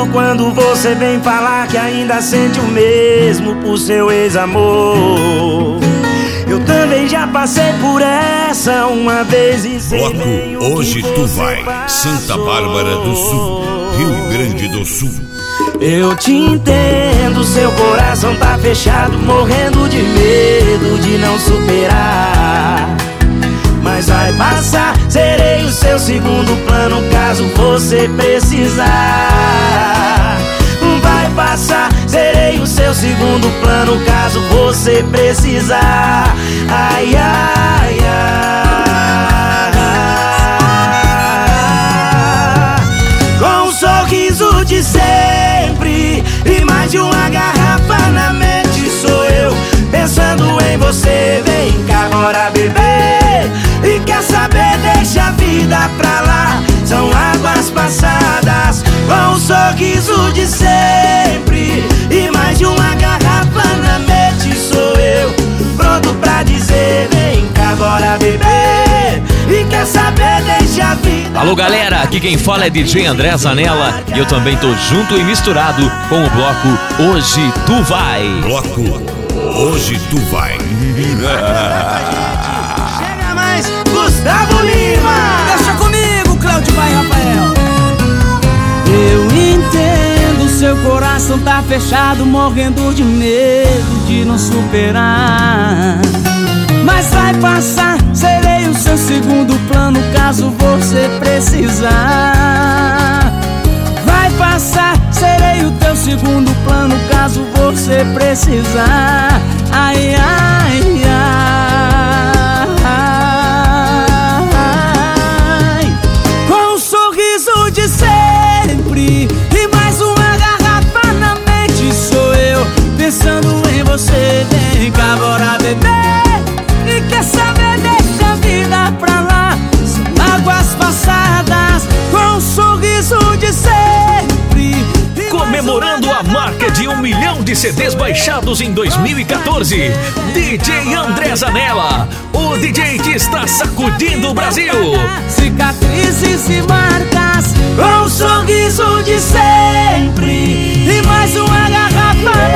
quando você vem falar que ainda sente o mesmo por seu ex-amor. Eu também já passei por essa uma vez e sei bem o que Hoje Tu Vai, passou. Santa Bárbara do Sul, Rio Grande do Sul. Eu te entendo, seu coração tá fechado, morrendo de medo de não superar. Mas vai passar, serei o seu segundo plano caso você precisar. Vai passar, serei o seu segundo plano caso você precisar. Ai, ai, ai. Com um sorriso de sempre e mais de uma garrafa na mente sou eu, pensando em você. Vem cá, bora beber. E quer saber, deixa a vida pra lá, são águas passadas. Com um sorriso de sempre e mais de uma garrafa na mente sou eu, pronto pra dizer, vem cá, bora beber. E quer saber, deixa a vida. Alô galera, aqui quem fala é DJ André Zanella e eu também tô junto e misturado com o bloco Hoje Tu Vai. Bloco Hoje Tu Vai. Chega mais, Gustavo Lima. Deixa comigo, Cláudio Vai, Rafael. Eu entendo, seu coração tá fechado, morrendo de medo de não superar. Mas vai passar, serei o seu segundo plano caso você precisar. Vai passar, serei o teu segundo plano caso você precisar. Ai, ai, ai. Com um sorriso de sempre e mais uma garrafa na mente sou eu, pensando em você. Vem cá, bora beber. E quer saber, deixa a vida pra lá, são águas passadas. Com um sorriso de sempre. Comemorando a marca de 1 milhão de CDs baixados em 2014, DJ André Zanella, o DJ que está sacudindo o Brasil. Cicatrizes e marcas, Com um sorriso de sempre e mais uma garrafa